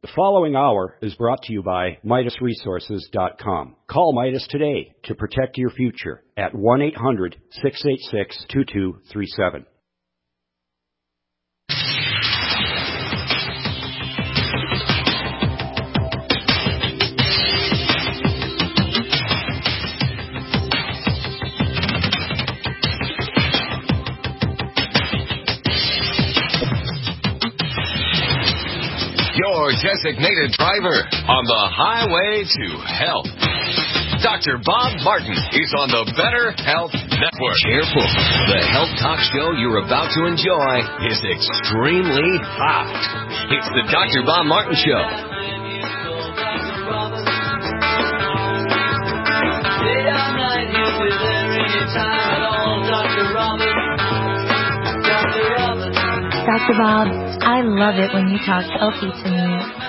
The following hour is brought to you by MidasResources.com. Call Midas today to protect your future at 1-800-686-2237. Your designated driver on the highway to health. Dr. Bob Martin is on the Better Health Network. Careful. The health talk show you're about to enjoy is extremely hot. It's the Dr. Bob Martin Show. Dr. Bob, I love it when you talk healthy to me.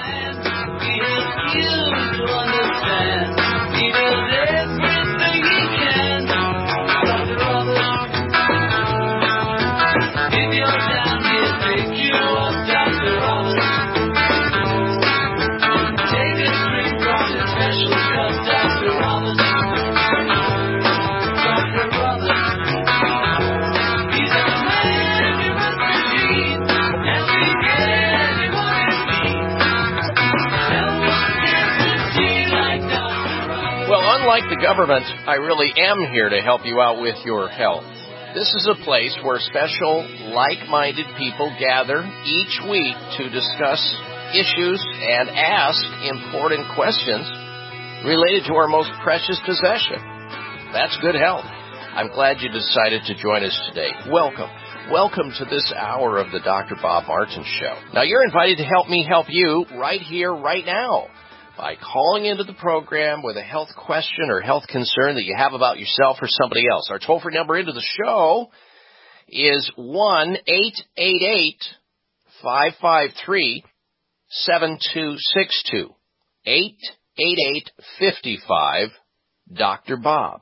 Unlike the government, I really am here to help you out with your health. This is a place where special, like-minded people gather each week to discuss issues and ask important questions related to our most precious possession. That's good health. I'm glad you decided to join us today. Welcome. Welcome to this hour of the Dr. Bob Martin Show. Now, you're invited to help me help you right here, right now, by calling into the program with a health question or health concern that you have about yourself or somebody else. Our toll-free number into the show is 1-888-553-7262. 888-55-Dr. Bob.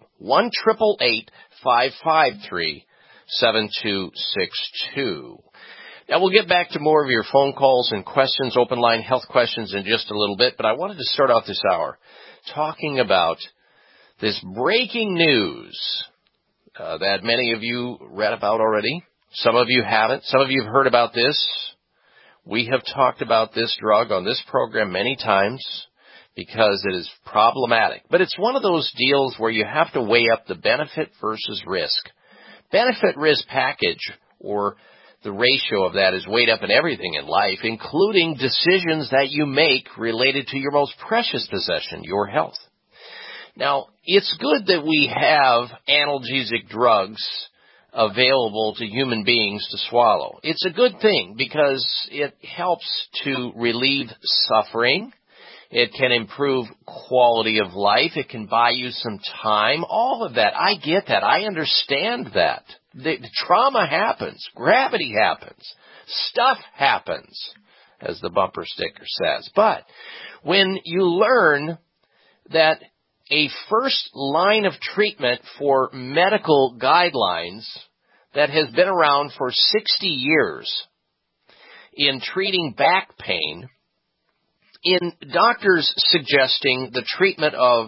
1-888-553-7262. Now, we'll get back to more of your phone calls and questions, open line health questions in just a little bit, but I wanted to start off this hour talking about this breaking news that many of you read about already. Some of you haven't. Some of you have heard about this. We have talked about this drug on this program many times because it is problematic. But it's one of those deals where you have to weigh up the benefit versus risk. Benefit-risk package, or the ratio of that, is weighed up in everything in life, including decisions that you make related to your most precious possession, your health. Now, it's good that we have analgesic drugs available to human beings to swallow. It's a good thing because it helps to relieve suffering. It can improve quality of life. It can buy you some time. All of that. I get that. I understand that. The trauma happens. Gravity happens. Stuff happens, as the bumper sticker says. But when you learn that a first line of treatment for medical guidelines that has been around for 60 years in treating back pain, in doctors suggesting the treatment of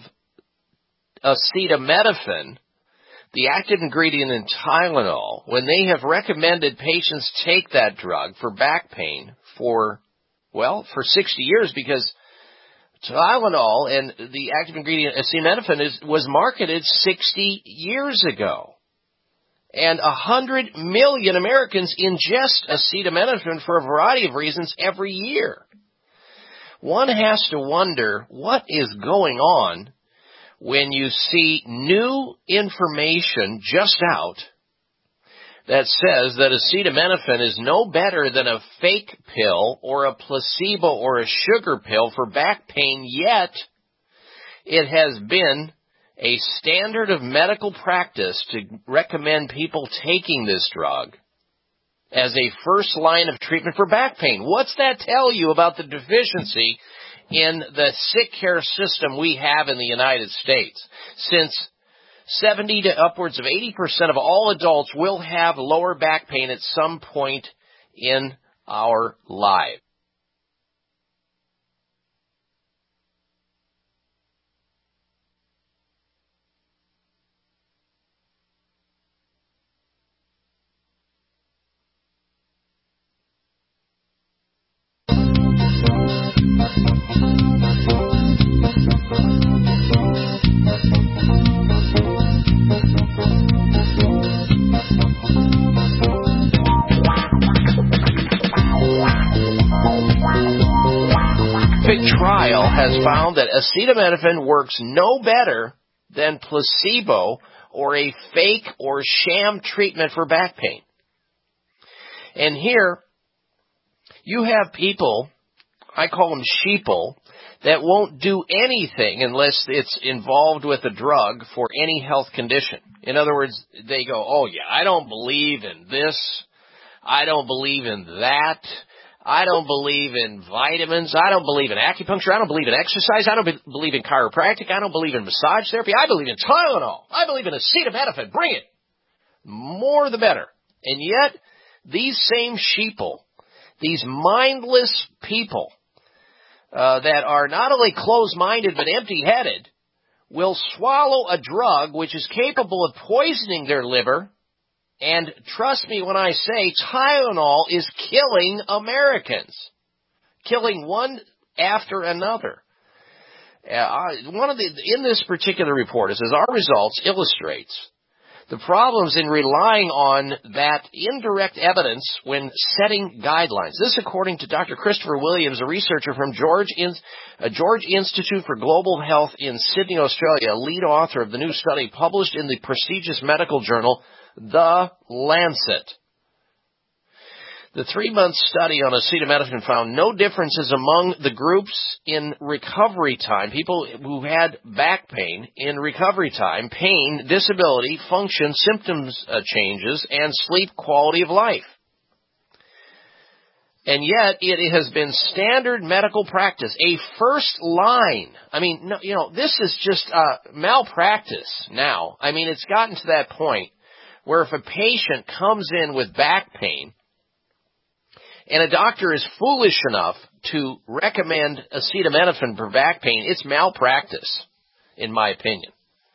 acetaminophen, the active ingredient in Tylenol, when they have recommended patients take that drug for back pain for 60 years, because Tylenol and the active ingredient acetaminophen was marketed 60 years ago. And 100 million Americans ingest acetaminophen for a variety of reasons every year. One has to wonder what is going on when you see new information just out that says that acetaminophen is no better than a fake pill or a placebo or a sugar pill for back pain, yet it has been a standard of medical practice to recommend people taking this drug as a first line of treatment for back pain. What's that tell you about the deficiency in the sick care system we have in the United States? Since 70 to upwards of 80% of all adults will have lower back pain at some point in our lives. Trial has found that acetaminophen works no better than placebo or a fake or sham treatment for back pain. And here, you have people, I call them sheeple, that won't do anything unless it's involved with a drug for any health condition. In other words, they go, oh yeah, I don't believe in this, I don't believe in that, I don't believe in vitamins. I don't believe in acupuncture. I don't believe in exercise. I don't believe in chiropractic. I don't believe in massage therapy. I believe in Tylenol. I believe in acetaminophen. Bring it. More the better. And yet, these same sheeple, these mindless people that are not only closed-minded but empty-headed, will swallow a drug which is capable of poisoning their liver. And trust me when I say Tylenol is killing Americans, killing one after another. In this particular report, it says our results illustrates the problems in relying on that indirect evidence when setting guidelines. This, according to Dr. Christopher Williams, a researcher from George Institute for Global Health in Sydney, Australia, a lead author of the new study published in the prestigious medical journal The Lancet. The 3-month study on acetaminophen found no differences among the groups in recovery time, people who had back pain in recovery time, pain, disability, function, symptoms changes, and sleep quality of life. And yet, it has been standard medical practice, a first line. I mean, this is just malpractice now. I mean, it's gotten to that point where if a patient comes in with back pain, and a doctor is foolish enough to recommend acetaminophen for back pain, it's malpractice, in my opinion.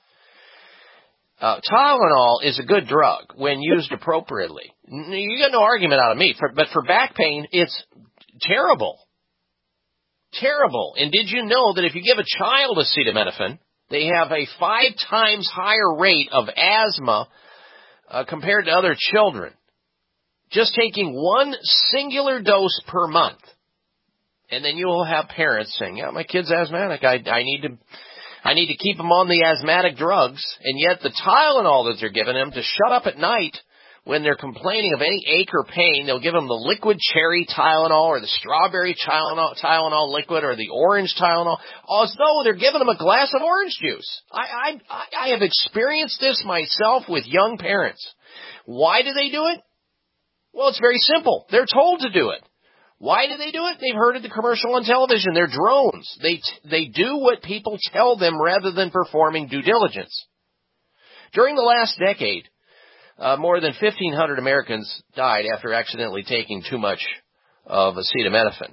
Tylenol is a good drug when used appropriately. You get no argument out of me, but for back pain, it's terrible. Terrible. And did you know that if you give a child acetaminophen, they have a 5 times higher rate of asthma compared to other children? Just taking one singular dose per month. And then you will have parents saying, yeah, my kid's asthmatic. I need to keep him on the asthmatic drugs. And yet the Tylenol that they're giving him to shut up at night when they're complaining of any ache or pain, they'll give him the liquid cherry Tylenol or the strawberry Tylenol liquid or the orange Tylenol, as though they're giving him a glass of orange juice. I have experienced this myself with young parents. Why do they do it? Well, it's very simple. They're told to do it. Why do they do it? They've heard of the commercial on television. They're drones. They do what people tell them rather than performing due diligence. During the last decade, more than 1,500 Americans died after accidentally taking too much of acetaminophen.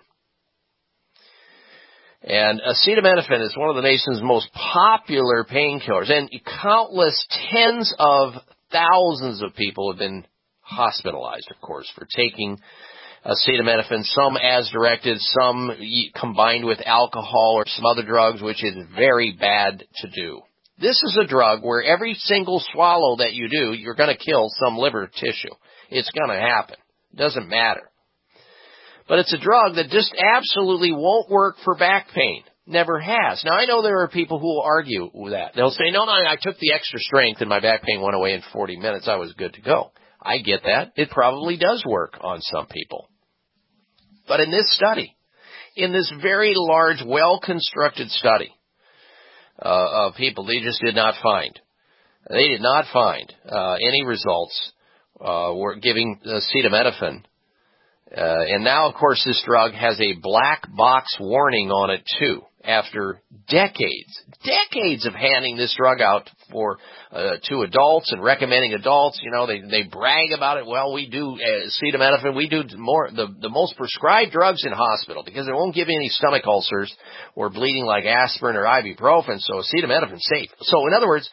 And acetaminophen is one of the nation's most popular painkillers, and countless tens of thousands of people have been hospitalized, of course, for taking acetaminophen, some as directed, some combined with alcohol or some other drugs, which is very bad to do. This is a drug where every single swallow that you do, you're going to kill some liver tissue. It's going to happen. It doesn't matter. But it's a drug that just absolutely won't work for back pain. Never has. Now, I know there are people who will argue with that. They'll say, no, I took the extra strength and my back pain went away in 40 minutes. I was good to go. I get that. It probably does work on some people. But in this study, in this very large, well-constructed study of people, they just did not find. They did not find any results were giving acetaminophen. And now, of course, this drug has a black box warning on it, too. After decades of handing this drug out to adults and recommending adults, they brag about it. Well, we do acetaminophen. We do the most prescribed drugs in hospital because it won't give you any stomach ulcers or bleeding like aspirin or ibuprofen. So acetaminophen's safe. So in other words,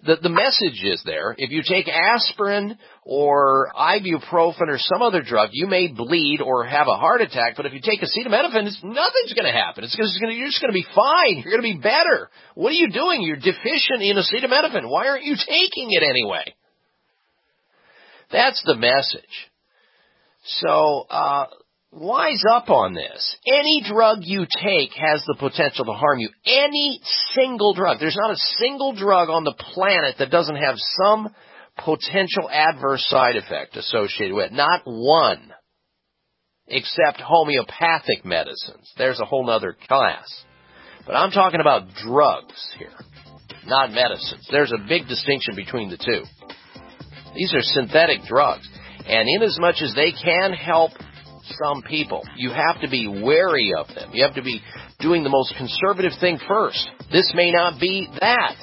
the message is there. If you take aspirin or ibuprofen or some other drug, you may bleed or have a heart attack. But if you take acetaminophen, nothing's going to happen. You're just going to be fine. You're going to be better. What are you doing? You're deficient in acetaminophen. Why aren't you taking it anyway? That's the message. So, wise up on this. Any drug you take has the potential to harm you. Any single drug. There's not a single drug on the planet that doesn't have some potential adverse side effect associated with it. Not one. Except homeopathic medicines. There's a whole other class. But I'm talking about drugs here, not medicines. There's a big distinction between the two. These are synthetic drugs. And inasmuch as they can help some people, you have to be wary of them. You have to be doing the most conservative thing first. This may not be that.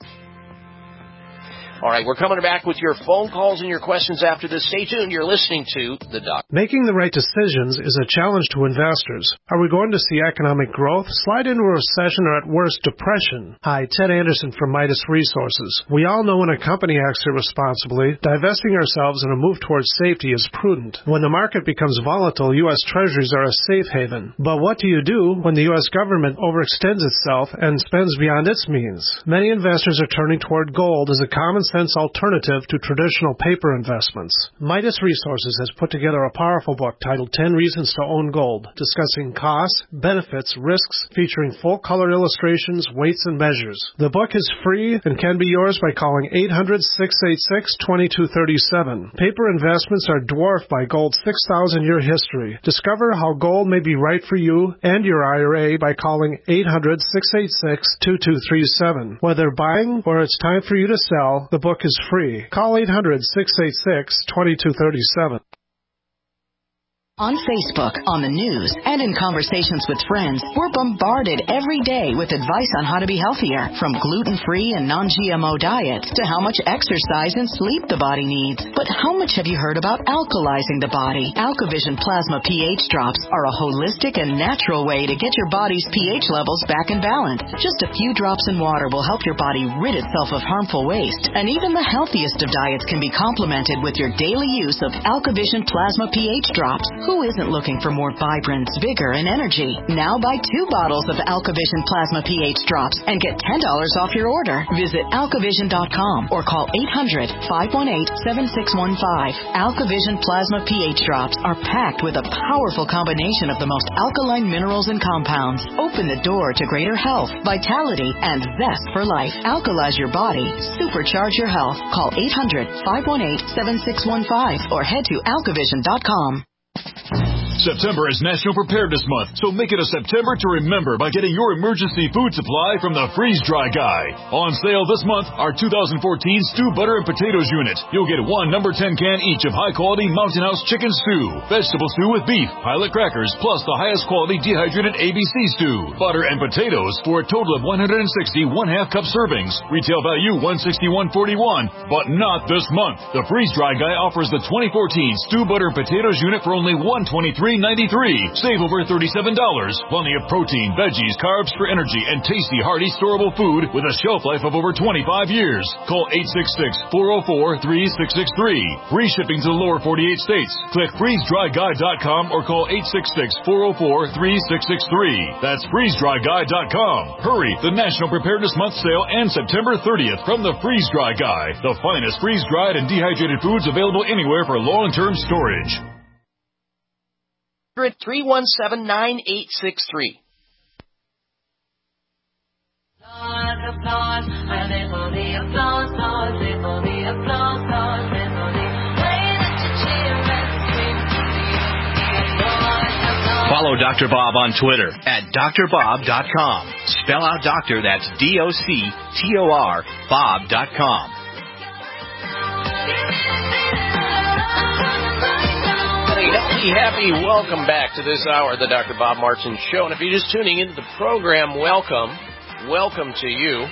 All right, we're coming back with your phone calls and your questions after this. Stay tuned. You're listening to The Doc. Making the right decisions is a challenge to investors. Are we going to see economic growth, slide into a recession, or at worst, depression? Hi, Ted Anderson from Midas Resources. We all know when a company acts irresponsibly, divesting ourselves in a move towards safety is prudent. When the market becomes volatile, U.S. Treasuries are a safe haven. But what do you do when the U.S. government overextends itself and spends beyond its means? Many investors are turning toward gold as a common sense alternative to traditional paper investments. Midas Resources has put together a powerful book titled 10 Reasons to Own Gold, discussing costs, benefits, risks, featuring full-color illustrations, weights, and measures. The book is free and can be yours by calling 800-686-2237. Paper investments are dwarfed by gold's 6,000-year history. Discover how gold may be right for you and your IRA by calling 800-686-2237. Whether buying or it's time for you to sell, the book is free. Call 800-686-2237. On Facebook, on the news, and in conversations with friends, we're bombarded every day with advice on how to be healthier, from gluten-free and non-GMO diets to how much exercise and sleep the body needs. But how much have you heard about alkalizing the body? AlkaVision Plasma pH drops are a holistic and natural way to get your body's pH levels back in balance. Just a few drops in water will help your body rid itself of harmful waste. And even the healthiest of diets can be complemented with your daily use of AlkaVision Plasma pH drops. Who isn't looking for more vibrance, vigor, and energy? Now buy 2 bottles of AlkaVision Plasma pH drops and get $10 off your order. Visit AlkaVision.com or call 800-518-7615. AlkaVision Plasma pH drops are packed with a powerful combination of the most alkaline minerals and compounds. Open the door to greater health, vitality, and zest for life. Alkalize your body. Supercharge your health. Call 800-518-7615 or head to AlkaVision.com. September is National Preparedness Month, so make it a September to remember by getting your emergency food supply from the Freeze Dry Guy. On sale this month, our 2014 Stew Butter and Potatoes unit. You'll get 1 number 10 can each of high-quality Mountain House chicken stew, vegetable stew with beef, pilot crackers, plus the highest quality dehydrated ABC stew, butter and potatoes for a total of 160 1/2 cup servings. Retail value $161.41, but not this month. The Freeze Dry Guy offers the 2014 Stew Butter and Potatoes unit for only $123.93. Save over $37. Plenty of protein, veggies, carbs for energy, and tasty, hearty, storable food with a shelf life of over 25 years. Call 866-404-3663. Free shipping to the lower 48 states. Click freezedryguy.com or call 866-404-3663. That's freezedryguy.com. Hurry! The National Preparedness Month sale ends September 30th from the Freeze Dry Guy. The finest freeze-dried and dehydrated foods available anywhere for long-term storage. 317-9863. Follow Dr. Bob on Twitter at drbob.com. Spell out doctor, that's DOCTOR, Bob.com. Happy welcome back to this hour of the Dr. Bob Martin Show. And if you're just tuning into the program, welcome to you.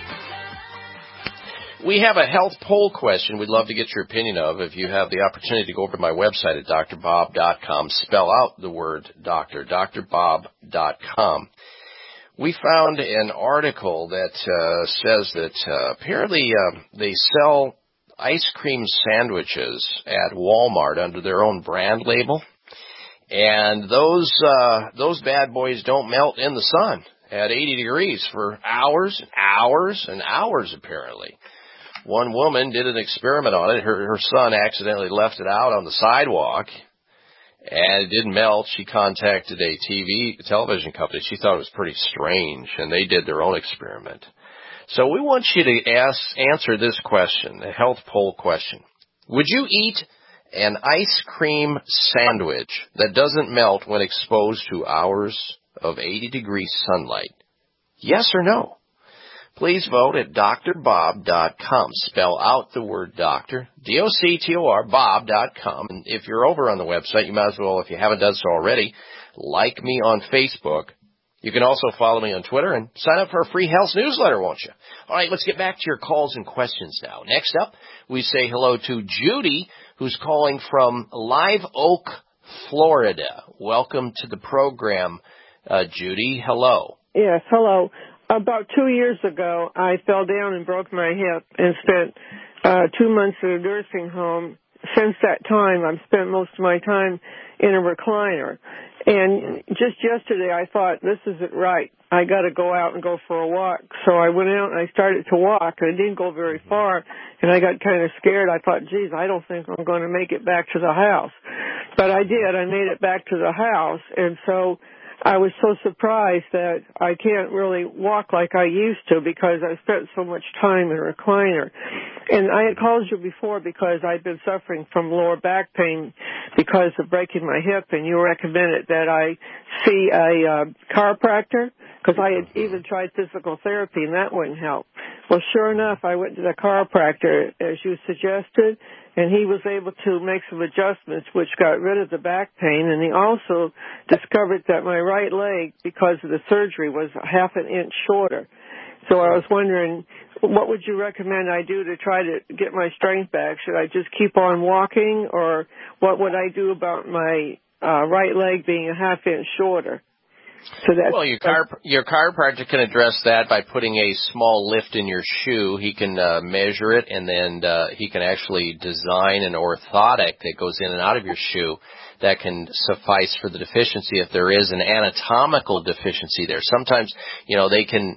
We have a health poll question we'd love to get your opinion of. If you have the opportunity to go over to my website at drbob.com, spell out the word doctor, drbob.com. We found an article that says that apparently they sell ice cream sandwiches at Walmart under their own brand label, and those bad boys don't melt in the sun at 80 degrees for hours and hours and hours, apparently. One woman did an experiment on it. Her son accidentally left it out on the sidewalk, and it didn't melt. She contacted a television company. She thought it was pretty strange, and they did their own experiment. So we want you to answer this question, the health poll question. Would you eat an ice cream sandwich that doesn't melt when exposed to hours of 80-degree sunlight? Yes or no? Please vote at drbob.com. Spell out the word doctor, D-O-C-T-O-R, bob.com. And if you're over on the website, you might as well, if you haven't done so already, like me on Facebook. You can also follow me on Twitter and sign up for a free health newsletter, won't you? All right, let's get back to your calls and questions now. Next up, we say hello to Judy, who's calling from Live Oak, Florida. Welcome to the program, Judy. Hello. Yes, hello. About 2 years ago, I fell down and broke my hip and spent 2 months in a nursing home. Since that time, I've spent most of my time in a recliner. And just yesterday, I thought, this isn't right. I got to go out and go for a walk. So I went out and I started to walk, and it didn't go very far. And I got kind of scared. I thought, geez, I don't think I'm going to make it back to the house. But I did. I made it back to the house. And so I was so surprised that I can't really walk like I used to because I spent so much time in a recliner. And I had called you before because I'd been suffering from lower back pain because of breaking my hip, and you recommended that I see a chiropractor because I had even tried physical therapy, and that wouldn't help. Well, sure enough, I went to the chiropractor, as you suggested, and he was able to make some adjustments which got rid of the back pain, and he also discovered that my right leg, because of the surgery, was half an inch shorter. So I was wondering, what would you recommend I do to try to get my strength back? Should I just keep on walking, or what would I do about my right leg being a half inch shorter? So that's, well, your chiropractor can address that by putting a small lift in your shoe. He can measure it, and then he can actually design an orthotic that goes in and out of your shoe that can suffice for the deficiency if there is an anatomical deficiency there. Sometimes, they can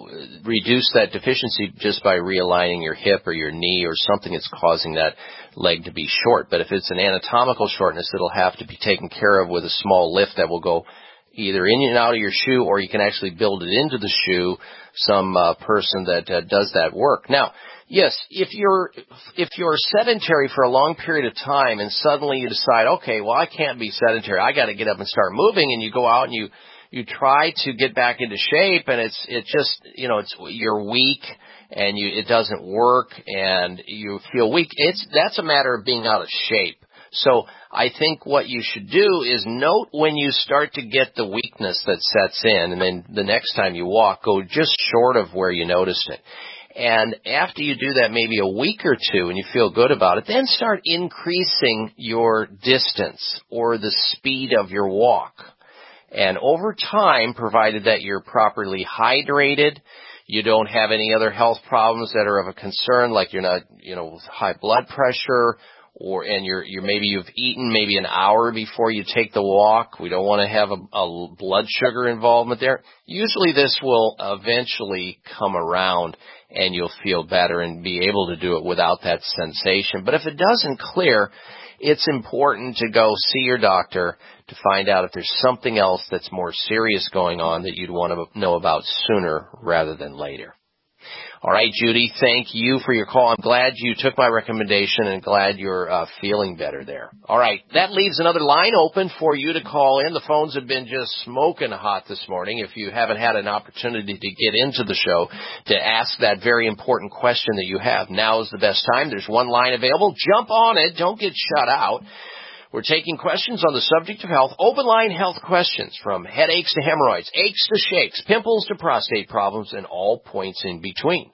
reduce that deficiency just by realigning your hip or your knee or something that's causing that leg to be short. But if it's an anatomical shortness, it'll have to be taken care of with a small lift that will go either in and out of your shoe, or you can actually build it into the shoe, some person that does that work. Now, yes, if you're sedentary for a long period of time and suddenly you decide, okay, well, I can't be sedentary, I got to get up and start moving, and you go out and you try to get back into shape, and you're weak and it doesn't work and you feel weak. That's a matter of being out of shape. So I think what you should do is note when you start to get the weakness that sets in, and then the next time you walk, go just short of where you noticed it. And after you do that maybe a week or two and you feel good about it, then start increasing your distance or the speed of your walk. And over time, provided that you're properly hydrated, you don't have any other health problems that are of a concern, like you're not, with high blood pressure, and you've eaten maybe an hour before you take the walk. We don't want to have a blood sugar involvement there. Usually this will eventually come around and you'll feel better and be able to do it without that sensation. But if it doesn't clear, it's important to go see your doctor to find out if there's something else that's more serious going on that you'd want to know about sooner rather than later. All right, Judy, thank you for your call. I'm glad you took my recommendation and glad you're feeling better there. All right, that leaves another line open for you to call in. The phones have been just smoking hot this morning. If you haven't had an opportunity to get into the show to ask that very important question that you have, now is the best time. There's one line available. Jump on it. Don't get shut out. We're taking questions on the subject of health, open line health questions, from headaches to hemorrhoids, aches to shakes, pimples to prostate problems, and all points in between.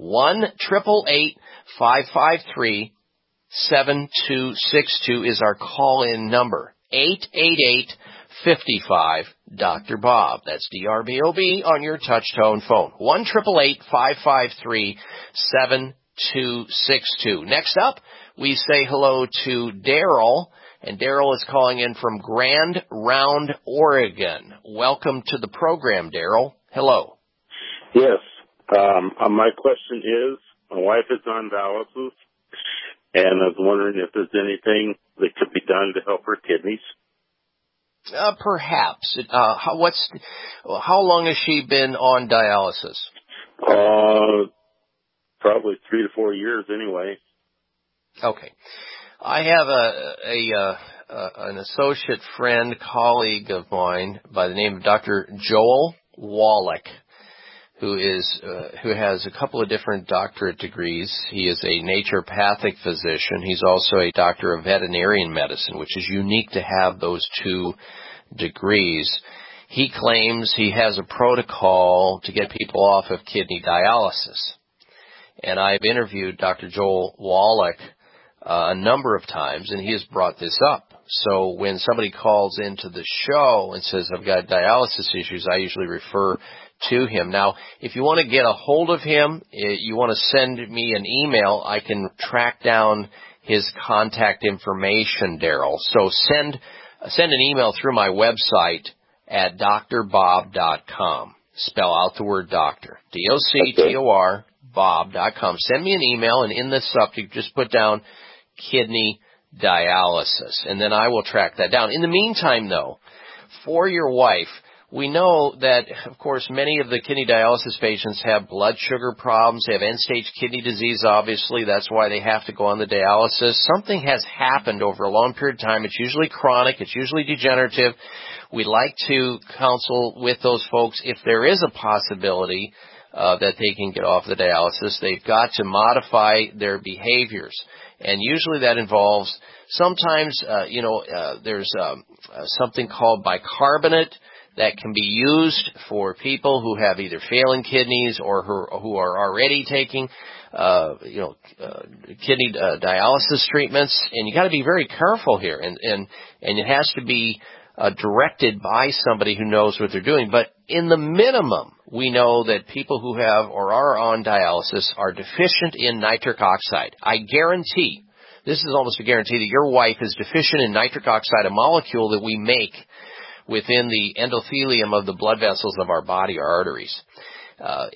1-888-553-7262 is our call-in number. Dr. Bob. That's DRBOB on your touch-tone phone. 1-888-553-7262. Next up, we say hello to Daryl, and Daryl is calling in from Grand Round, Oregon. Welcome to the program, Daryl. Hello. Yes. My question is, my wife is on dialysis, and I was wondering if there's anything that could be done to help her kidneys. Perhaps. How long has she been on dialysis? Probably 3 to 4 years anyway. Okay. I have an associate friend, colleague of mine by the name of Dr. Joel Wallach, who has a couple of different doctorate degrees. He is a naturopathic physician. He's also a doctor of veterinarian medicine, which is unique to have those 2 degrees. He claims he has a protocol to get people off of kidney dialysis. And I've interviewed Dr. Joel Wallach a number of times, and he has brought this up. So when somebody calls into the show and says, I've got dialysis issues, I usually refer to him. Now, if you want to get a hold of him, you want to send me an email, I can track down his contact information, Daryl. So send an email through my website at drbob.com. Spell out the word doctor. DOCTOR, Bob.com. Send me an email, and in the subject, just put down kidney dialysis, and then I will track that down. In the meantime, though, for your wife, we know that, of course, many of the kidney dialysis patients have blood sugar problems. They have end-stage kidney disease, obviously. That's why they have to go on the dialysis. Something has happened over a long period of time. It's usually chronic. It's usually degenerative. We like to counsel with those folks if there is a possibility that they can get off the dialysis. They've got to modify their behaviors. And usually that involves sometimes, there's something called bicarbonate that can be used for people who have either failing kidneys or who are already taking, kidney dialysis treatments. And you got to be very careful here. And it has to be directed by somebody who knows what they're doing. But in the minimum, we know that people who have or are on dialysis are deficient in nitric oxide. I guarantee, this is almost a guarantee, that your wife is deficient in nitric oxide, a molecule that we make within the endothelium of the blood vessels of our body, our arteries. A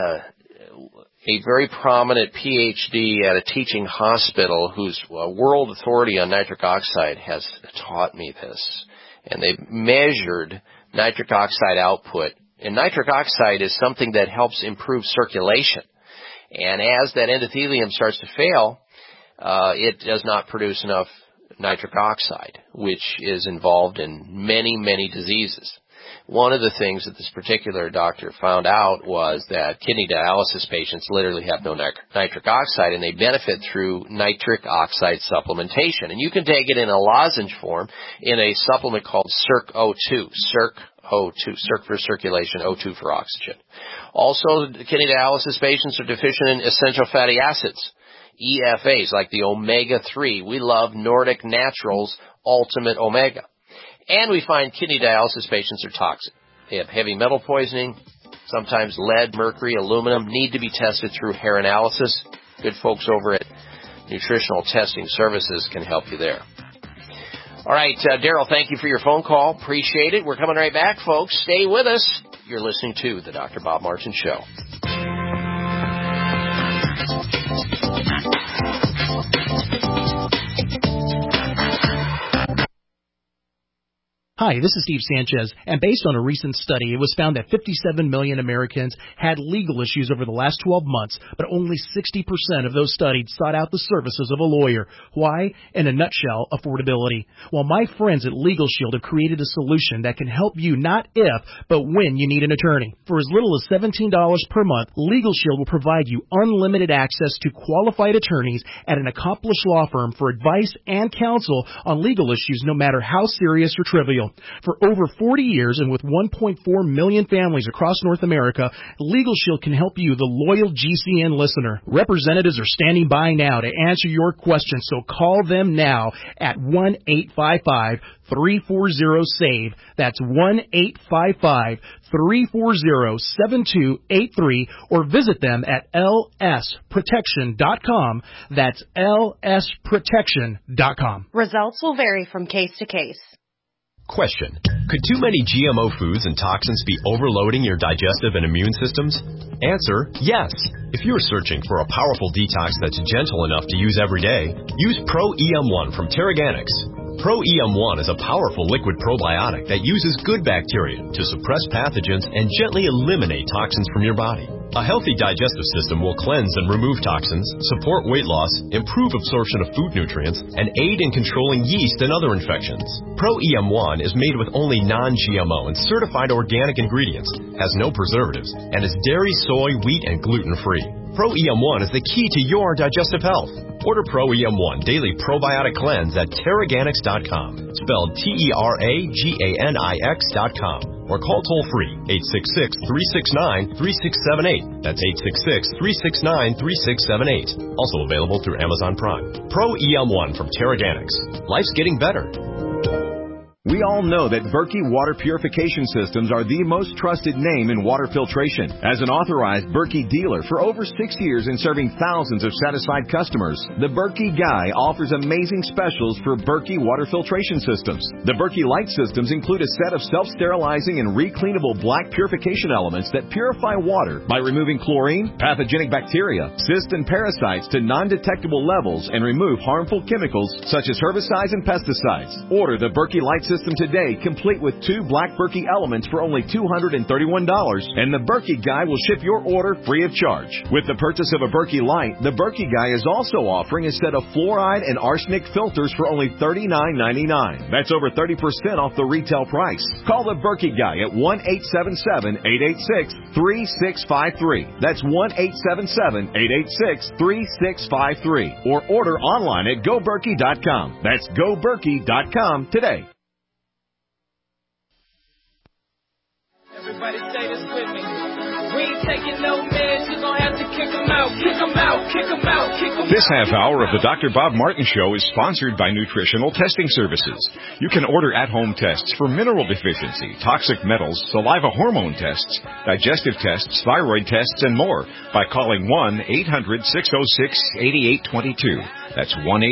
very prominent PhD at a teaching hospital who's a world authority on nitric oxide has taught me this. And they've measured nitric oxide output. And nitric oxide is something that helps improve circulation. And as that endothelium starts to fail, it does not produce enough nitric oxide, which is involved in many, many diseases. One of the things that this particular doctor found out was that kidney dialysis patients literally have no nitric oxide, and they benefit through nitric oxide supplementation. And you can take it in a lozenge form in a supplement called CircO2. Circ for circulation, O2 for oxygen. Also, kidney dialysis patients are deficient in essential fatty acids, EFAs, like the omega-3. We love Nordic Naturals Ultimate Omega. And we find kidney dialysis patients are toxic. They have heavy metal poisoning, sometimes lead, mercury, aluminum, need to be tested through hair analysis. Good folks over at Nutritional Testing Services can help you there. All right, Daryl, thank you for your phone call. Appreciate it. We're coming right back, folks. Stay with us. You're listening to The Dr. Bob Martin Show. Hi, this is Steve Sanchez, and based on a recent study, it was found that 57 million Americans had legal issues over the last 12 months, but only 60% of those studied sought out the services of a lawyer. Why? In a nutshell, affordability. Well, my friends at Legal Shield have created a solution that can help you not if, but when you need an attorney. For as little as $17 per month, Legal Shield will provide you unlimited access to qualified attorneys at an accomplished law firm for advice and counsel on legal issues, no matter how serious or trivial. For over 40 years and with 1.4 million families across North America, Legal Shield can help you, the loyal GCN listener. Representatives are standing by now to answer your questions, so call them now at 1-855-340-SAVE. That's 1-855-340-7283, or visit them at lsprotection.com. That's lsprotection.com. Results will vary from case to case. Question: could too many GMO foods and toxins be overloading your digestive and immune systems? Answer: yes. If you're searching for a powerful detox that's gentle enough to use every day, use Pro EM1 from Terraganics. Pro EM1 is a powerful liquid probiotic that uses good bacteria to suppress pathogens and gently eliminate toxins from your body. A healthy digestive system will cleanse and remove toxins, support weight loss, improve absorption of food nutrients, and aid in controlling yeast and other infections. Pro EM1 is made with only non-GMO and certified organic ingredients, has no preservatives, and is dairy, soy, wheat, and gluten-free. Pro EM1 is the key to your digestive health. Order Pro EM1 Daily Probiotic Cleanse at Terraganics.com, spelled TERAGANIX.com, or call toll-free 866-369-3678. That's 866-369-3678. Also available through Amazon Prime. Pro EM1 from Terraganics. Life's getting better. We all know that Berkey Water Purification Systems are the most trusted name in water filtration. As an authorized Berkey dealer for over 6 years and serving thousands of satisfied customers, the Berkey Guy offers amazing specials for Berkey Water Filtration Systems. The Berkey Light Systems include a set of self-sterilizing and recleanable black purification elements that purify water by removing chlorine, pathogenic bacteria, cysts, and parasites to non-detectable levels and remove harmful chemicals such as herbicides and pesticides. Order the Berkey Light System today, complete with 2 black Berkey elements for only $231, and the Berkey Guy will ship your order free of charge. With the purchase of a Berkey Light, the Berkey Guy is also offering a set of fluoride and arsenic filters for only $39.99. That's over 30% off the retail price. Call the Berkey Guy at 1-877-886-3653. That's 1-877-886-3653. Or order online at GoBerkey.com. That's GoBerkey.com today. Everybody say this with me. We ain't taking no meds, you're gonna have to kick them out, kick them out, kick them out, kick them out. This half hour of the Dr. Bob Martin Show is sponsored by Nutritional Testing Services. You can order at-home tests for mineral deficiency, toxic metals, saliva hormone tests, digestive tests, thyroid tests, and more by calling 1-800-606-8822. That's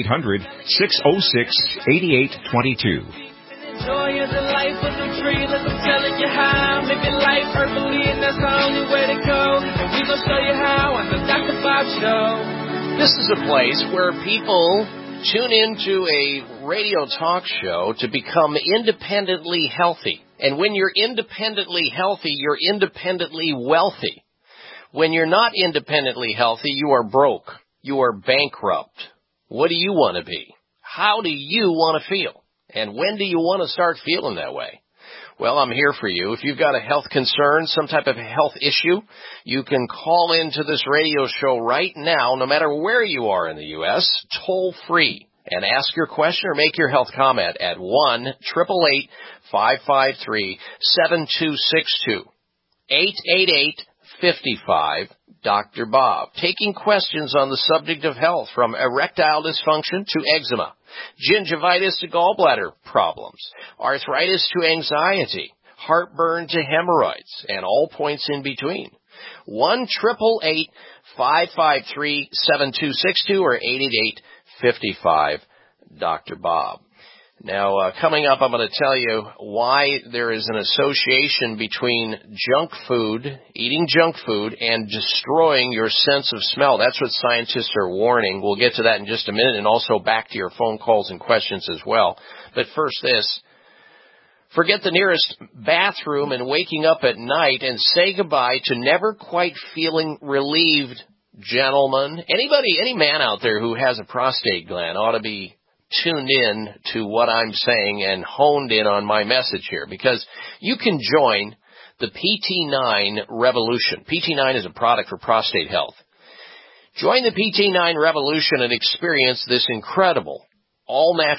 1-800-606-8822. Joy is the life of the tree, let them telling you how. Live your life earthly, and that's the only way to go. And we gonna show you how on the Dr. Bob Show. This is a place where people tune into a radio talk show to become independently healthy. And when you're independently healthy, you're independently wealthy. When you're not independently healthy, you are broke. You are bankrupt. What do you want to be? How do you want to feel? And when do you want to start feeling that way? Well, I'm here for you. If you've got a health concern, some type of health issue, you can call into this radio show right now, no matter where you are in the U.S., toll free, and ask your question or make your health comment at 1-888-553-7262. 888-55 Dr. Bob, taking questions on the subject of health, from erectile dysfunction to eczema, gingivitis to gallbladder problems, arthritis to anxiety, heartburn to hemorrhoids, and all points in between. 1-888-553-7262 or 888-55 Dr. Bob. Now, coming up, I'm going to tell you why there is an association between junk food, eating junk food, and destroying your sense of smell. That's what scientists are warning. We'll get to that in just a minute, and also back to your phone calls and questions as well. But first this, forget the nearest bathroom and waking up at night and say goodbye to never quite feeling relieved, gentlemen. Any man out there who has a prostate gland ought to be tuned in to what I'm saying and honed in on my message here, because you can join the PT9 revolution. PT9 is a product for prostate health. Join the PT9 revolution and experience this incredible, all-natural,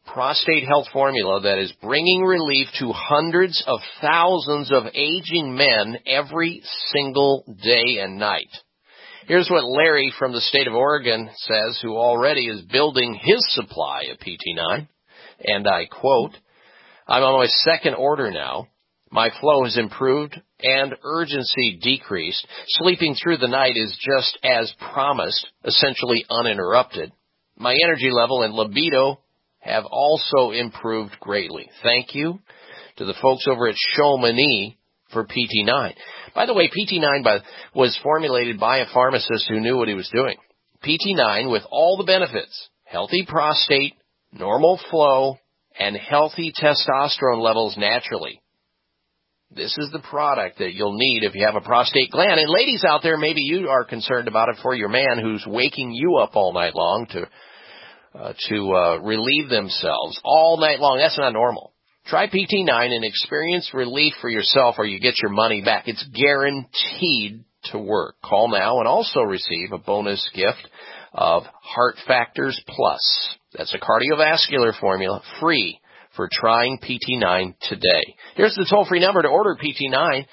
prostate health formula that is bringing relief to hundreds of thousands of aging men every single day and night. Here's what Larry from the state of Oregon says, who already is building his supply of PT9. And I quote, "I'm on my second order now. My flow has improved and urgency decreased. Sleeping through the night is just as promised, essentially uninterrupted. My energy level and libido have also improved greatly. Thank you to the folks over at Chamonix for PT9. By the way, PT9 was formulated by a pharmacist who knew what he was doing. PT9 with all the benefits, healthy prostate, normal flow, and healthy testosterone levels naturally. This is the product that you'll need if you have a prostate gland. And ladies out there, maybe you are concerned about it for your man who's waking you up all night long to relieve themselves all night long. That's not normal. Try PT9 and experience relief for yourself, or you get your money back. It's guaranteed to work. Call now and also receive a bonus gift of Heart Factors Plus. That's a cardiovascular formula, free for trying PT9 today. Here's the toll-free number to order PT9,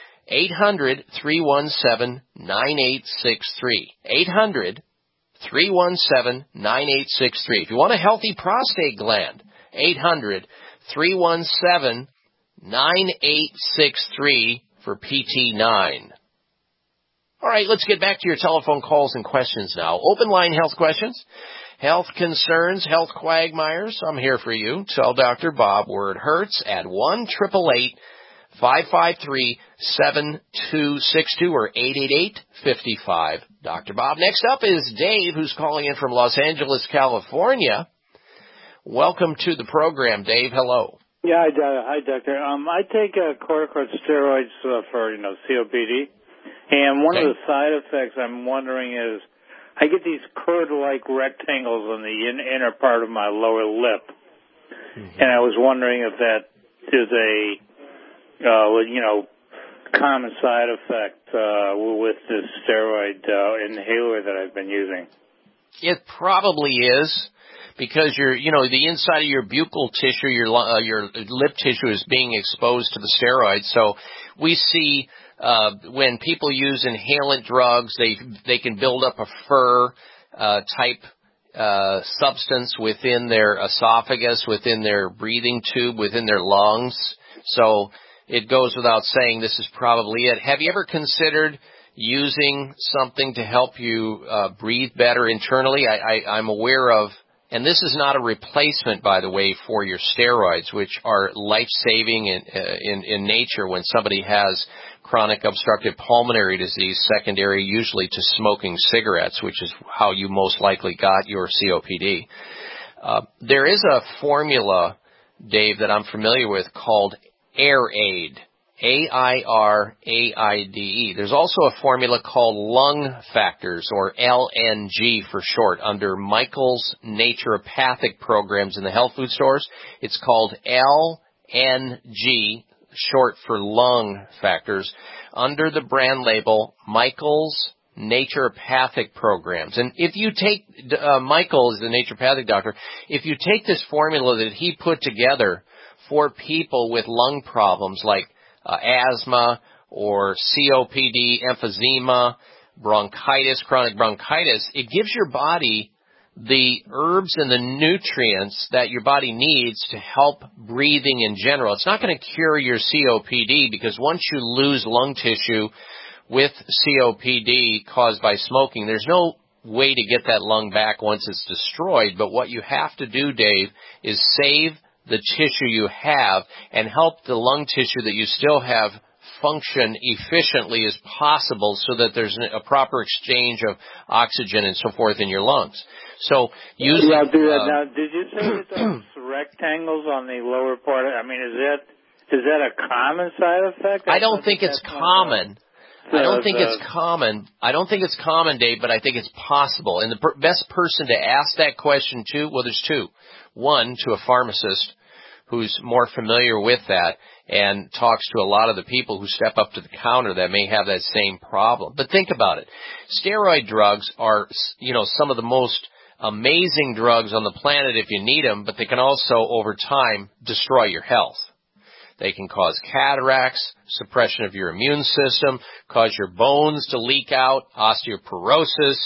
800-317-9863. 800-317-9863. If you want a healthy prostate gland, 800-317-9863 for PT9. All right, let's get back to your telephone calls and questions now. Open line health questions, health concerns, health quagmires. I'm here for you. Tell Dr. Bob where it hurts at 1-888-553-7262 or 888-55. Dr. Bob. Next up is Dave, who's calling in from Los Angeles, California. Welcome to the program, Dave. Hello. Yeah, hi, Doctor. I take corticosteroids for COPD, and one of the side effects I'm wondering is I get these curd-like rectangles on the inner part of my lower lip, and I was wondering if that is a common side effect with this steroid inhaler that I've been using. It probably is, because the inside of your buccal tissue, your lip tissue is being exposed to the steroids. So we see when people use inhalant drugs, they can build up a fur type substance within their esophagus, within their breathing tube, within their lungs. So it goes without saying this is probably it. Have you ever considered using something to help you breathe better internally? I'm aware of, and this is not a replacement, by the way, for your steroids, which are life-saving in nature when somebody has chronic obstructive pulmonary disease secondary usually to smoking cigarettes, which is how you most likely got your COPD. There is a formula, Dave, that I'm familiar with called AirAid, AIRAIDE. There's also a formula called Lung Factors, or LNG for short, under Michael's naturopathic programs in the health food stores. It's called LNG, short for Lung Factors, under the brand label Michael's naturopathic programs. And if you take, Michael is the naturopathic doctor, if you take this formula that he put together for people with lung problems like asthma or COPD, emphysema, bronchitis, chronic bronchitis, it gives your body the herbs and the nutrients that your body needs to help breathing in general. It's not going to cure your COPD, because once you lose lung tissue with COPD caused by smoking, there's no way to get that lung back once it's destroyed. But what you have to do, Dave, is save the tissue you have and help the lung tissue that you still have function efficiently as possible, so that there's a proper exchange of oxygen and so forth in your lungs. So using I'll do that. Now, did you say that those rectangles on the lower part? I mean, is that a common side effect? I don't think it's common. I don't think it's common, Dave, but I think it's possible. And the best person to ask that question to, well, there's two. One, to a pharmacist who's more familiar with that and talks to a lot of the people who step up to the counter that may have that same problem. But think about it. Steroid drugs are, some of the most amazing drugs on the planet if you need them, but they can also, over time, destroy your health. They can cause cataracts, suppression of your immune system, cause your bones to leak out, osteoporosis.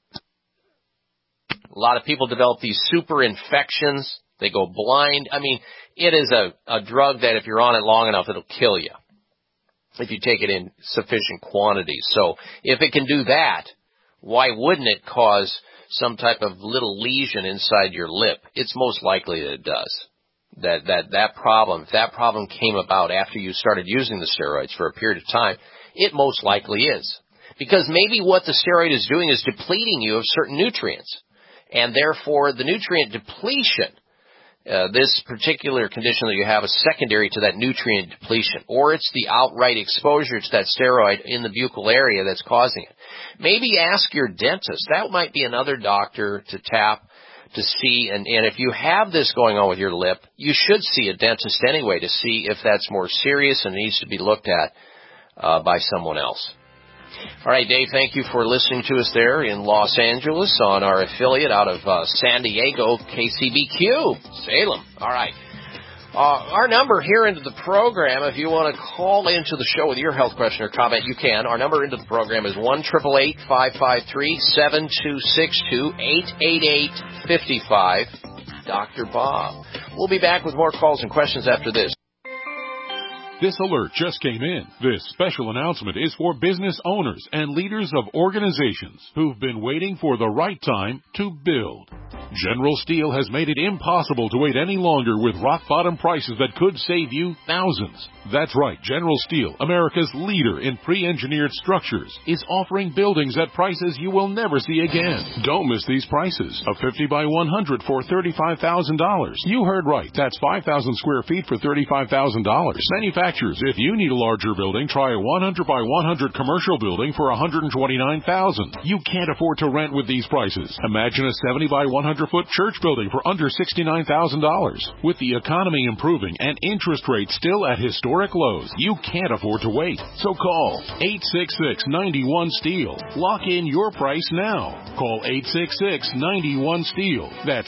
A lot of people develop these super infections. They go blind. I mean, it is a drug that if you're on it long enough, it'll kill you if you take it in sufficient quantities. So if it can do that, why wouldn't it cause some type of little lesion inside your lip? It's most likely that it does. That problem, if that problem came about after you started using the steroids for a period of time, it most likely is. Because maybe what the steroid is doing is depleting you of certain nutrients. And therefore, the nutrient depletion, this particular condition that you have is secondary to that nutrient depletion, or it's the outright exposure to that steroid in the buccal area that's causing it. Maybe ask your dentist. That might be another doctor to tap to see, and if you have this going on with your lip, you should see a dentist anyway to see if that's more serious and needs to be looked at by someone else. All right, Dave, thank you for listening to us there in Los Angeles on our affiliate out of San Diego, KCBQ, Salem. All right. Our number here into the program, if you want to call into the show with your health question or comment, you can. Our number into the program is 1-888-553-7262, 888-55, Dr. Bob. We'll be back with more calls and questions after this. This alert just came in. This special announcement is for business owners and leaders of organizations who've been waiting for the right time to build. General Steel has made it impossible to wait any longer with rock-bottom prices that could save you thousands. That's right, General Steel, America's leader in pre-engineered structures, is offering buildings at prices you will never see again. Don't miss these prices. A 50 by 100 for $35,000. You heard right. That's 5,000 square feet for $35,000. Manufacturers, if you need a larger building, try a 100 by 100 commercial building for $129,000. You can't afford to rent with these prices. Imagine a 70 by 100-foot church building for under $69,000. With the economy improving and interest rates still at historic lows, you can't afford to wait. So call 866-91-STEEL. Lock in your price now. Call 866-91-STEEL. That's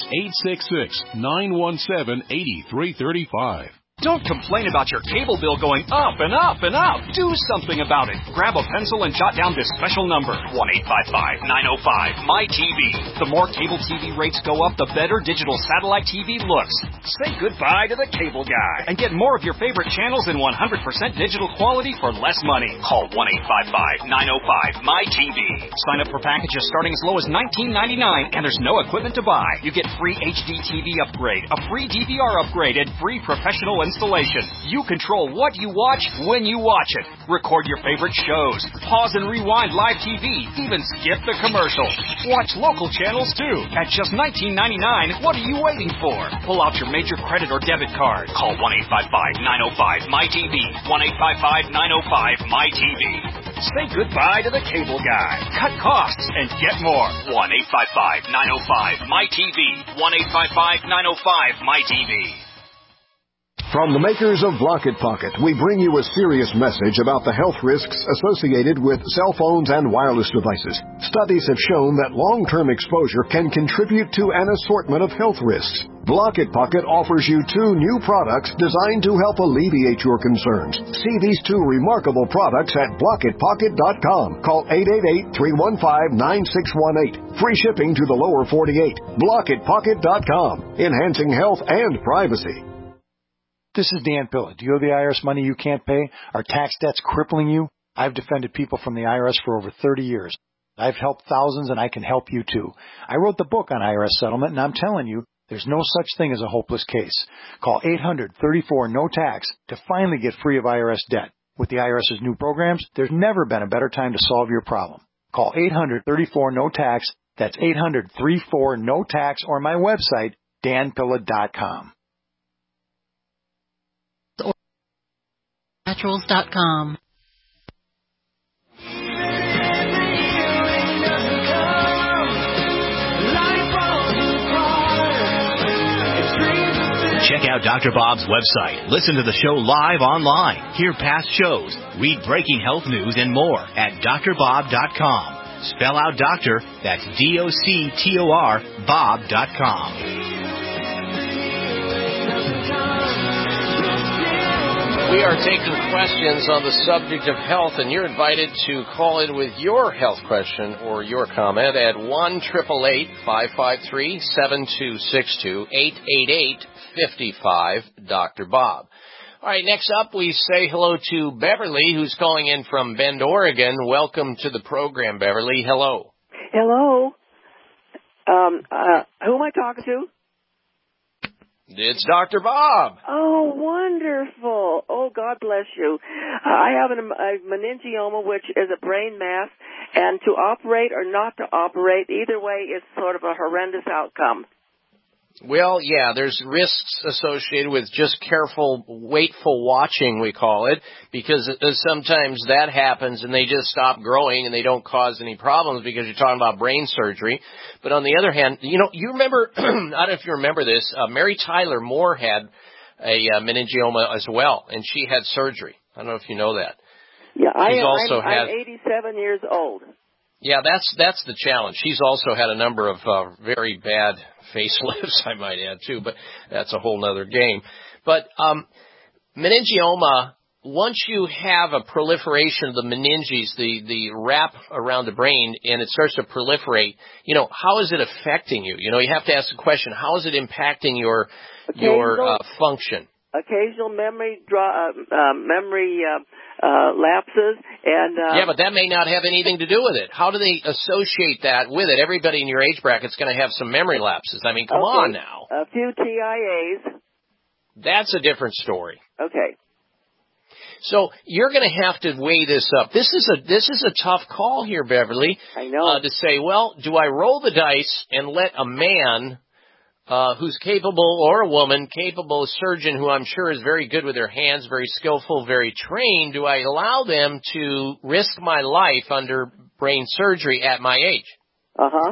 866-917-8335. Don't complain about your cable bill going up and up and up. Do something about it. Grab a pencil and jot down this special number, 1-855-905-MY-TV. The more cable TV rates go up, the better digital satellite TV looks. Say goodbye to the cable guy and get more of your favorite channels in 100% digital quality for less money. Call 1-855-905-MY-TV. Sign up for packages starting as low as $19.99, and there's no equipment to buy. You get free HD TV upgrade, a free DVR upgrade, and free professional installation. You control what you watch when you watch it. Record your favorite shows. Pause and rewind live TV. Even skip the commercials. Watch local channels too. At just $19.99, what are you waiting for? Pull out your major credit or debit card. Call 1-855-905-MY-TV. 1-855-905-MY-TV. Say goodbye to the cable guy. Cut costs and get more. 1-855-905-MY-TV. 1-855-905-MY-TV. From the makers of Block It Pocket, we bring you a serious message about the health risks associated with cell phones and wireless devices. Studies have shown that long-term exposure can contribute to an assortment of health risks. Block It Pocket offers you 2 new products designed to help alleviate your concerns. See these 2 remarkable products at blockitpocket.com. Call 888-315-9618. Free shipping to the lower 48. Blockitpocket.com. Enhancing health and privacy. This is Dan Pilla. Do you owe the IRS money you can't pay? Are tax debts crippling you? I've defended people from the IRS for over 30 years. I've helped thousands, and I can help you too. I wrote the book on IRS settlement, and I'm telling you, there's no such thing as a hopeless case. Call 800-34-NO-TAX to finally get free of IRS debt. With the IRS's new programs, there's never been a better time to solve your problem. Call 800-34-NO-TAX. That's 800-34-NO-TAX, or my website, danpilla.com. Naturals.com. Check out Dr. Bob's website. Listen to the show live online. Hear past shows. Read breaking health news and more at drbob.com. Spell out doctor, that's DOCTOR, Bob.com. We are taking questions on the subject of health, and you're invited to call in with your health question or your comment at 1-888-553-7262, 888-55-Dr. Bob. All right, next up, we say hello to Beverly, who's calling in from Bend, Oregon. Welcome to the program, Beverly. Hello. Hello. Who am I talking to? It's Dr. Bob. Oh, wonderful. Oh, God bless you. I have a meningioma, which is a brain mass, and to operate or not to operate, either way, it's sort of a horrendous outcome. Well, yeah, there's risks associated with just careful, waitful watching, we call it, because sometimes that happens and they just stop growing and they don't cause any problems because you're talking about brain surgery. But on the other hand, you remember, I don't know if you remember this, Mary Tyler Moore had a meningioma as well, and she had surgery. I don't know if you know that. Yeah, I'm 87 years old. Yeah, that's the challenge. She's also had a number of very bad facelifts, I might add, too, but that's a whole nother game. But meningioma, once you have a proliferation of the meninges, the wrap around the brain, and it starts to proliferate, how is it affecting you? You have to ask the question, how is it impacting your function? Occasional memory lapses, and yeah, but that may not have anything to do with it. How do they associate that with it? Everybody in your age bracket is going to have some memory lapses. I mean, come on now. A few TIAs. That's a different story. Okay. So you're going to have to weigh this up. This is a tough call here, Beverly. I know. To say, well, do I roll the dice and let a man who's capable, or a woman, capable surgeon who I'm sure is very good with their hands, very skillful, very trained, do I allow them to risk my life under brain surgery at my age? Uh-huh.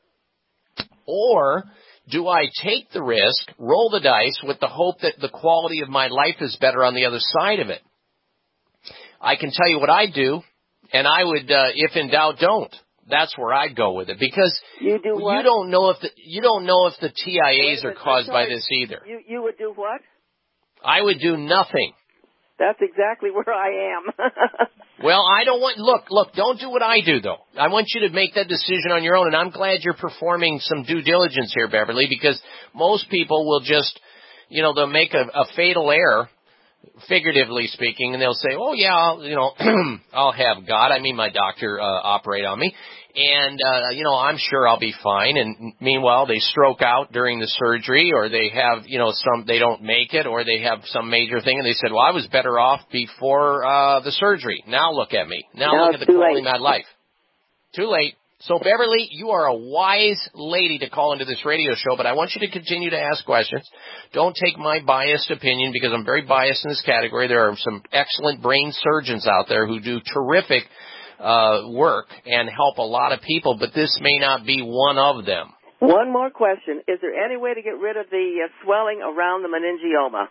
Or do I take the risk, roll the dice with the hope that the quality of my life is better on the other side of it? I can tell you what I do, and I would, if in doubt, don't. That's where I'd go with it, because you don't know if the TIAs are caused by this either. You would do what? I would do nothing. That's exactly where I am. Well, I don't want, look, don't do what I do though. I want you to make that decision on your own, and I'm glad you're performing some due diligence here, Beverly, because most people will just, they'll make a fatal error, figuratively speaking, and they'll say, oh yeah, I'll have God, my doctor, operate on me, and, I'm sure I'll be fine, and meanwhile, they stroke out during the surgery, or they have, they don't make it, or they have some major thing, and they said, well, I was better off before, the surgery. Now look at me. Now look at the quality of my life. Too late. So, Beverly, you are a wise lady to call into this radio show, but I want you to continue to ask questions. Don't take my biased opinion, because I'm very biased in this category. There are some excellent brain surgeons out there who do terrific work and help a lot of people, but this may not be one of them. One more question. Is there any way to get rid of the swelling around the meningioma?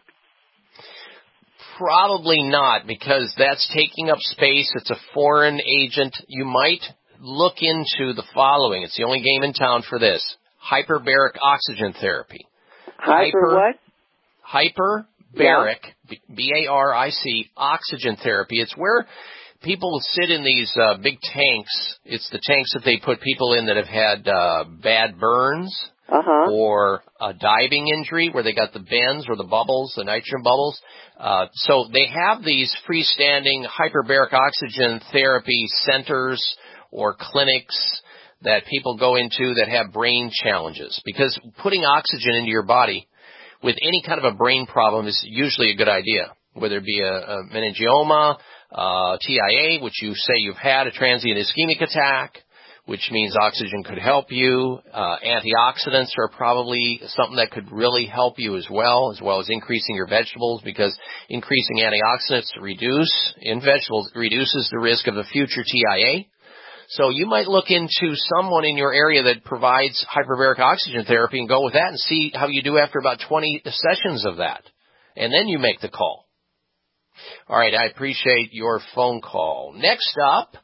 Probably not, because that's taking up space. It's a foreign agent. You might look into the following. It's the only game in town for this. Hyperbaric oxygen therapy. What? Hyperbaric, B-A-R-I-C, oxygen therapy. It's where people sit in these big tanks. It's the tanks that they put people in that have had bad burns or a diving injury where they got the bends or the bubbles, the nitrogen bubbles. So they have these freestanding hyperbaric oxygen therapy centers or clinics that people go into that have brain challenges, because putting oxygen into your body with any kind of a brain problem is usually a good idea, whether it be a meningioma, TIA, which you say you've had, a transient ischemic attack, which means oxygen could help you. Antioxidants are probably something that could really help you as well as increasing your vegetables, because increasing antioxidants in vegetables reduces the risk of a future TIA. So you might look into someone in your area that provides hyperbaric oxygen therapy and go with that and see how you do after about 20 sessions of that. And then you make the call. All right, I appreciate your phone call. Next up,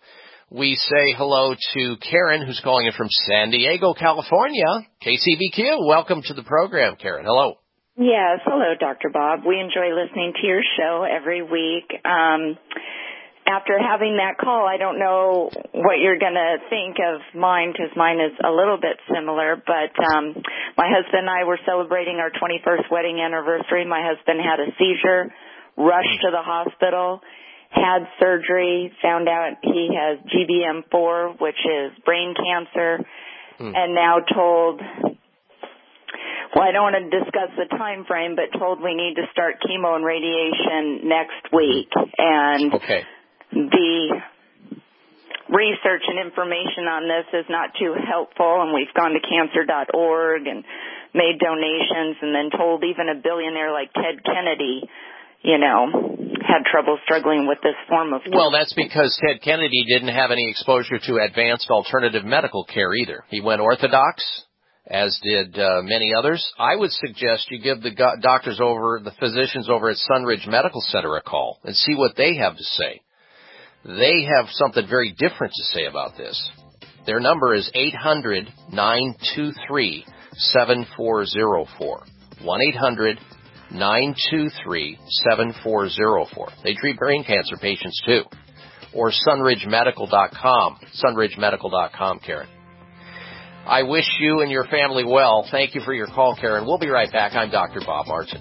we say hello to Karen, who's calling in from San Diego, California. KCBQ, welcome to the program, Karen. Hello. Yes, hello, Dr. Bob. We enjoy listening to your show every week. After having that call, I don't know what you're going to think of mine, because mine is a little bit similar, but my husband and I were celebrating our 21st wedding anniversary. My husband had a seizure, rushed to the hospital, had surgery, found out he has GBM4, which is brain cancer, and now told, well, I don't want to discuss the time frame, but told we need to start chemo and radiation next week. And the research and information on this is not too helpful, and we've gone to cancer.org and made donations, and then told even a billionaire like Ted Kennedy, had trouble struggling with this form of cancer. Well, that's because Ted Kennedy didn't have any exposure to advanced alternative medical care either. He went orthodox, as did many others. I would suggest you give the the physicians over at Sunridge Medical Center a call and see what they have to say. They have something very different to say about this. Their number is 800-923-7404. 1-800-923-7404. They treat brain cancer patients too. Or sunridgemedical.com. Sunridgemedical.com, Karen. I wish you and your family well. Thank you for your call, Karen. We'll be right back. I'm Dr. Bob Martin.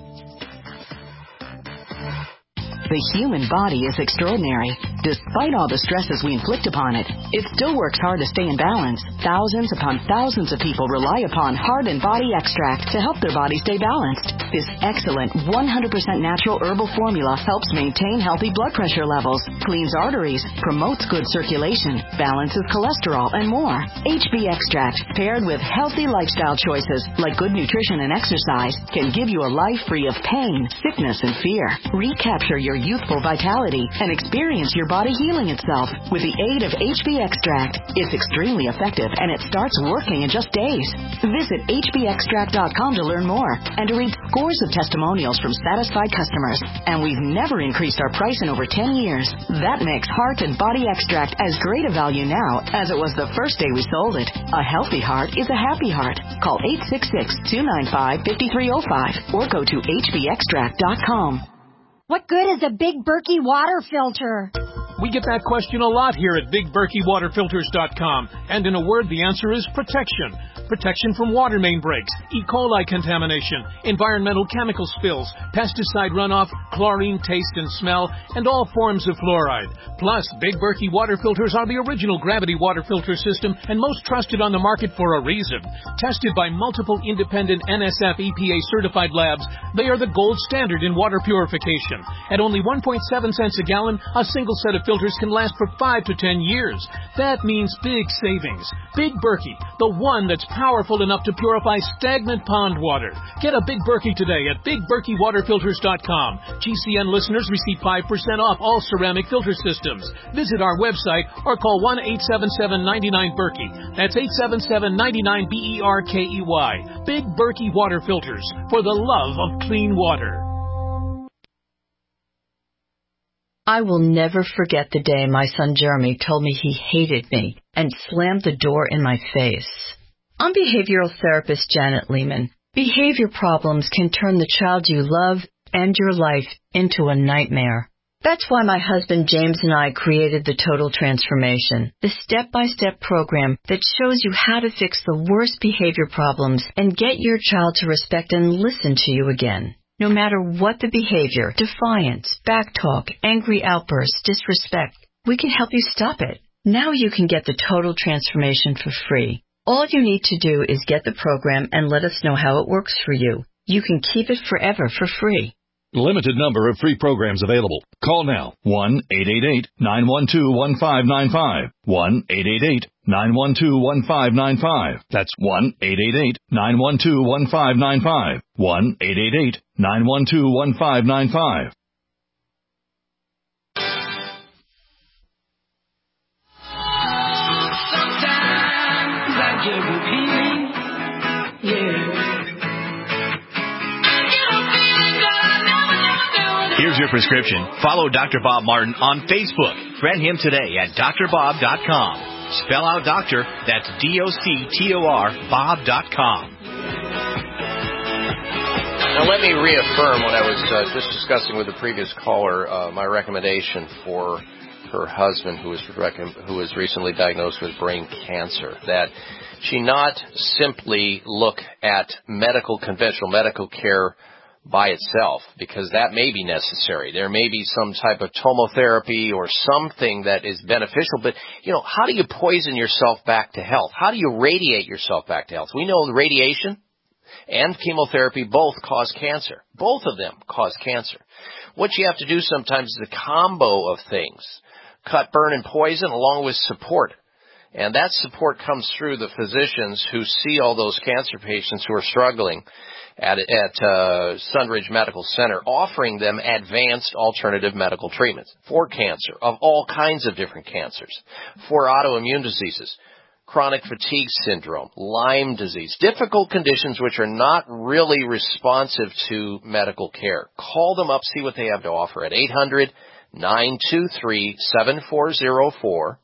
The human body is extraordinary. Despite all the stresses we inflict upon it, it still works hard to stay in balance. Thousands upon thousands of people rely upon Heart and Body Extract to help their body stay balanced. This excellent 100% natural herbal formula helps maintain healthy blood pressure levels, cleans arteries, promotes good circulation, balances cholesterol, and more. HB Extract, paired with healthy lifestyle choices like good nutrition and exercise, can give you a life free of pain, sickness, and fear. Recapture your youthful vitality and experience your body healing itself with the aid of HB Extract. It's extremely effective, and it starts working in just days. Visit hbextract.com to learn more and to read scores of testimonials from satisfied customers. And we've never increased our price in over 10 years. That makes Heart and Body Extract as great a value now as it was the first day we sold it. A healthy heart is a happy heart. Call 866-295-5305 or go to hbextract.com. What good is a Big Berkey water filter? We get that question a lot here at BigBerkeyWaterFilters.com. And in a word, the answer is protection. Protection from water main breaks, E. coli contamination, environmental chemical spills, pesticide runoff, chlorine taste and smell, and all forms of fluoride. Plus, Big Berkey water filters are the original gravity water filter system and most trusted on the market for a reason. Tested by multiple independent NSF EPA certified labs, they are the gold standard in water purification. At only 1.7 cents a gallon, a single set of filters can last for 5 to 10 years. That means big savings. Big Berkey, the one that's powerful enough to purify stagnant pond water. Get a Big Berkey today at BigBerkeyWaterFilters.com. GCN listeners receive 5% off all ceramic filter systems. Visit our website or call 1-877-99-BERKEY. That's 877-99-BERKEY. Big Berkey Water Filters, for the love of clean water. I will never forget the day my son Jeremy told me he hated me and slammed the door in my face. I'm behavioral therapist Janet Lehman. Behavior problems can turn the child you love and your life into a nightmare. That's why my husband James and I created the Total Transformation, the step-by-step program that shows you how to fix the worst behavior problems and get your child to respect and listen to you again. No matter what the behavior, defiance, backtalk, angry outbursts, disrespect, we can help you stop it. Now you can get the Total Transformation for free. All you need to do is get the program and let us know how it works for you. You can keep it forever for free. Limited number of free programs available. Call now. 1-888-912-1595. 1-888-912-1595. That's 1-888-912-1595. 1-888-912-1595. Here's your prescription. Follow Dr. Bob Martin on Facebook Friend him today at drbob.com. Spell out doctor, that's DOCTOR, Bob.com. Now let me reaffirm what I was just discussing with the previous caller, my recommendation for her husband who was recently diagnosed with brain cancer, that she not simply look at conventional medical care by itself, because that may be necessary. There may be some type of tomotherapy or something that is beneficial, but, how do you poison yourself back to health? How do you radiate yourself back to health? We know the radiation and chemotherapy both cause cancer. Both of them cause cancer. What you have to do sometimes is a combo of things. Cut, burn, and poison along with support. And that support comes through the physicians who see all those cancer patients who are struggling at Sunridge Medical Center, offering them advanced alternative medical treatments for cancer, of all kinds of different cancers, for autoimmune diseases, chronic fatigue syndrome, Lyme disease, difficult conditions which are not really responsive to medical care. Call them up, see what they have to offer at 800-923-7404,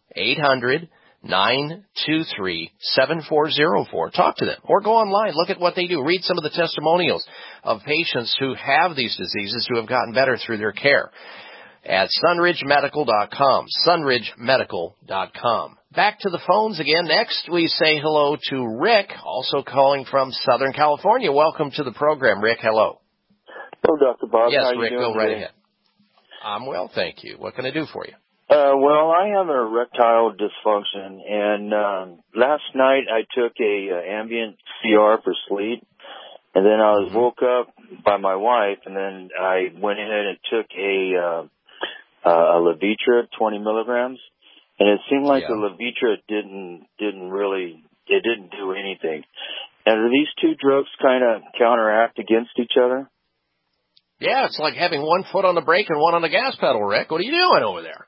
800-923-7404. Talk to them or go online. Look at what they do. Read some of the testimonials of patients who have these diseases who have gotten better through their care at sunridgemedical.com, sunridgemedical.com. Back to the phones again. Next, we say hello to Rick, also calling from Southern California. Welcome to the program, Rick. Hello. Hello, Dr. Bob. Yes, How Rick, you doing go right today? ahead. I'm well, thank you. What can I do for you? Well, I have erectile dysfunction, and last night I took a Ambient CR for sleep, and then I was woke up by my wife, and then I went ahead and took a Levitra, 20 milligrams, and it seemed like the Levitra didn't do anything. And do these two drugs kind of counteract against each other? Yeah, it's like having one foot on the brake and one on the gas pedal, Rick. What are you doing over there?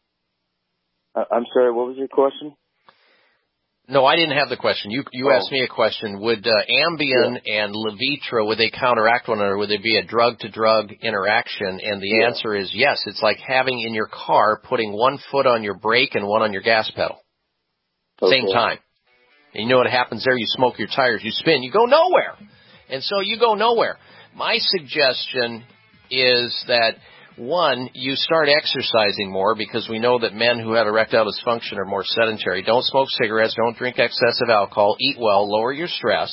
I'm sorry, what was your question? No, I didn't have the question. You asked me a question. Would Ambien and Levitra, would they counteract one another? Would there be a drug-to-drug interaction? And the answer is yes. It's like having in your car, putting one foot on your brake and one on your gas pedal. Same time. And you know what happens there? You smoke your tires, you spin, you go nowhere. And so you go nowhere. My suggestion is that, one, you start exercising more, because we know that men who have erectile dysfunction are more sedentary. Don't smoke cigarettes. Don't drink excessive alcohol. Eat well. Lower your stress.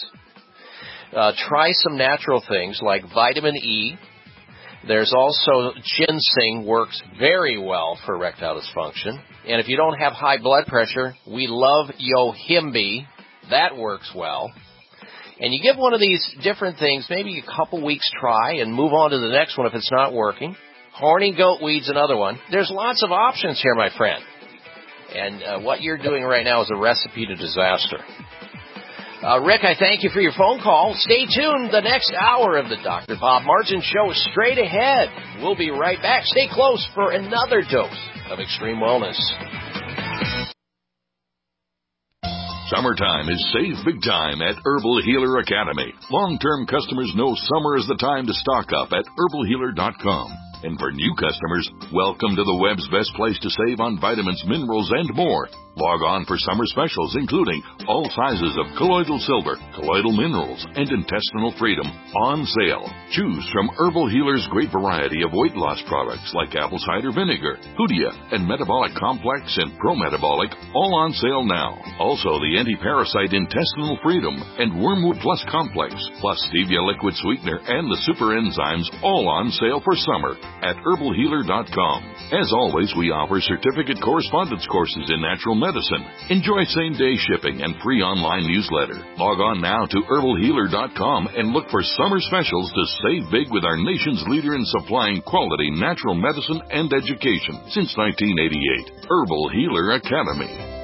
Try some natural things like vitamin E. There's also ginseng, works very well for erectile dysfunction. And if you don't have high blood pressure, we love Yohimbe. That works well. And you give one of these different things, maybe a couple weeks try, and move on to the next one if it's not working. Horny goat weed's another one. There's lots of options here, my friend. And what you're doing right now is a recipe to disaster. Rick, I thank you for your phone call. Stay tuned. The next hour of the Dr. Bob Martin Show is straight ahead. We'll be right back. Stay close for another dose of extreme wellness. Summertime is save big time at Herbal Healer Academy. Long-term customers know summer is the time to stock up at herbalhealer.com. And for new customers, welcome to the web's best place to save on vitamins, minerals, and more. Log on for summer specials, including all sizes of colloidal silver, colloidal minerals, and intestinal freedom on sale. Choose from Herbal Healer's great variety of weight loss products like apple cider vinegar, Hoodia, and Metabolic Complex and Pro-Metabolic, all on sale now. Also, the anti-parasite intestinal freedom and Wormwood Plus Complex, plus stevia liquid sweetener and the super enzymes, all on sale for summer at herbalhealer.com. As always, we offer certificate correspondence courses in natural medicine. Enjoy same-day shipping and free online newsletter. Log on now to herbalhealer.com and look for summer specials to save big with our nation's leader in supplying quality natural medicine and education since 1988. Herbal Healer Academy.